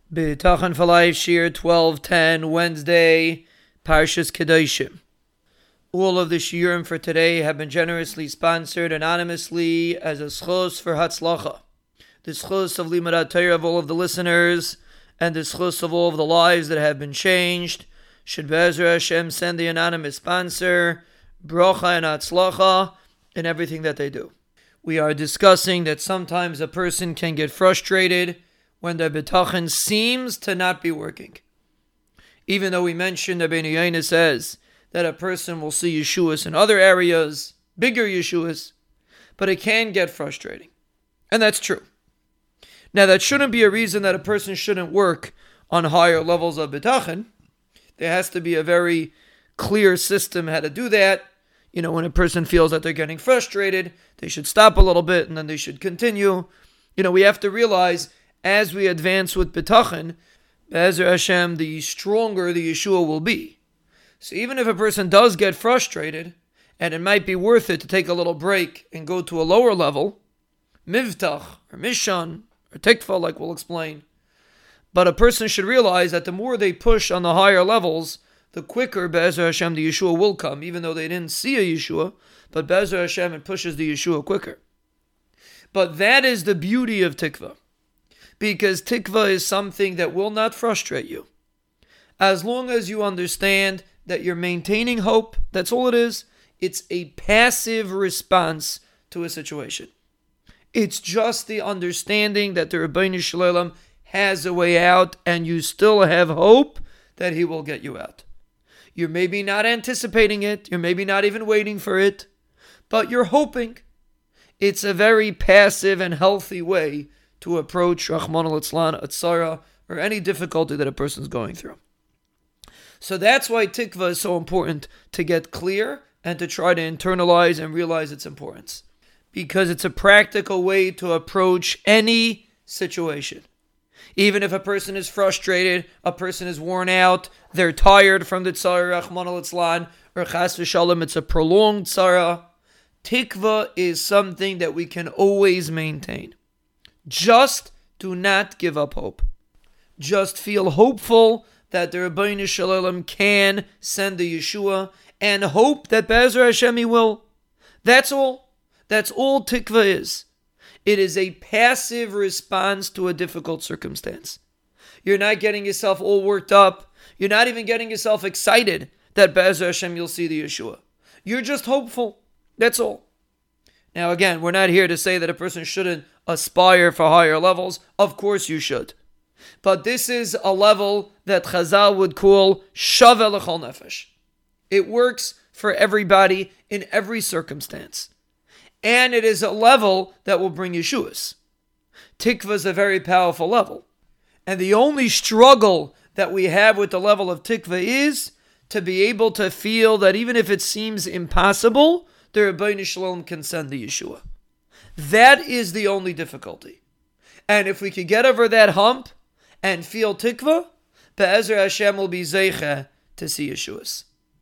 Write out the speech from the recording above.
B'tachan for Life, Shir 1210, Wednesday, Parshas Kedoshim. All of the shiurim for today have been generously sponsored anonymously as a schos for Hatzlacha. The schos of Limud HaTorah of all of the listeners and the schos of all of the lives that have been changed should Be'ezra Hashem send the anonymous sponsor bracha and Hatzlacha in everything that they do. We are discussing that sometimes a person can get frustrated when their bitachon seems to not be working. Even though we mentioned that Rabbeinu Yonah says that a person will see Yeshuas in other areas, bigger Yeshuas, but it can get frustrating. And that's true. Now that shouldn't be a reason that a person shouldn't work on higher levels of bitachon. There has to be a very clear system how to do that. When a person feels that they're getting frustrated, they should stop a little bit and then they should continue. We have to realize as we advance with bitachon, Be'ezer Hashem, the stronger the Yeshua will be. So even if a person does get frustrated, and it might be worth it to take a little break and go to a lower level, mivtach, or mishan, or tikva, like we'll explain, but a person should realize that the more they push on the higher levels, the quicker Be'ezer Hashem, the Yeshua will come, even though they didn't see a Yeshua, but Be'ezer Hashem, it pushes the Yeshua quicker. But that is the beauty of tikva. Because tikva is something that will not frustrate you. As long as you understand that you're maintaining hope, that's all it is. It's a passive response to a situation. It's just the understanding that the Ribbono Shel Olam has a way out and you still have hope that He will get you out. You're maybe not anticipating it. You're maybe not even waiting for it. But you're hoping. It's a very passive and healthy way to approach Rachmana litzlan, a tzara, or any difficulty that a person's going through. So that's why tikva is so important, to get clear and to try to internalize and realize its importance. Because it's a practical way to approach any situation. Even if a person is frustrated, a person is worn out, they're tired from the tzara, Rachmana litzlan, or chas v'shalom, it's a prolonged tzara. Tikva is something that we can always maintain. Just do not give up hope. Just feel hopeful that the Ribbono Shel Olam can send the Yeshua, and hope that Be'ezer Hashem He will. That's all. That's all tikva is. It is a passive response to a difficult circumstance. You're not getting yourself all worked up. You're not even getting yourself excited that Be'ezer Hashem you'll see the Yeshua. You're just hopeful. That's all. Now again, we're not here to say that a person shouldn't aspire for higher levels. Of course you should. But this is a level that Chazal would call Shaveh L'chol Nefesh. It works for everybody in every circumstance. And it is a level that will bring Yeshuas. Tikva is a very powerful level. And the only struggle that we have with the level of Tikva is to be able to feel that even if it seems impossible, the Ribbono Shel Olam can send the Yeshua. That is the only difficulty. And if we can get over that hump and feel tikva, Be'ezer Hashem will be zeicha to see Yeshuas.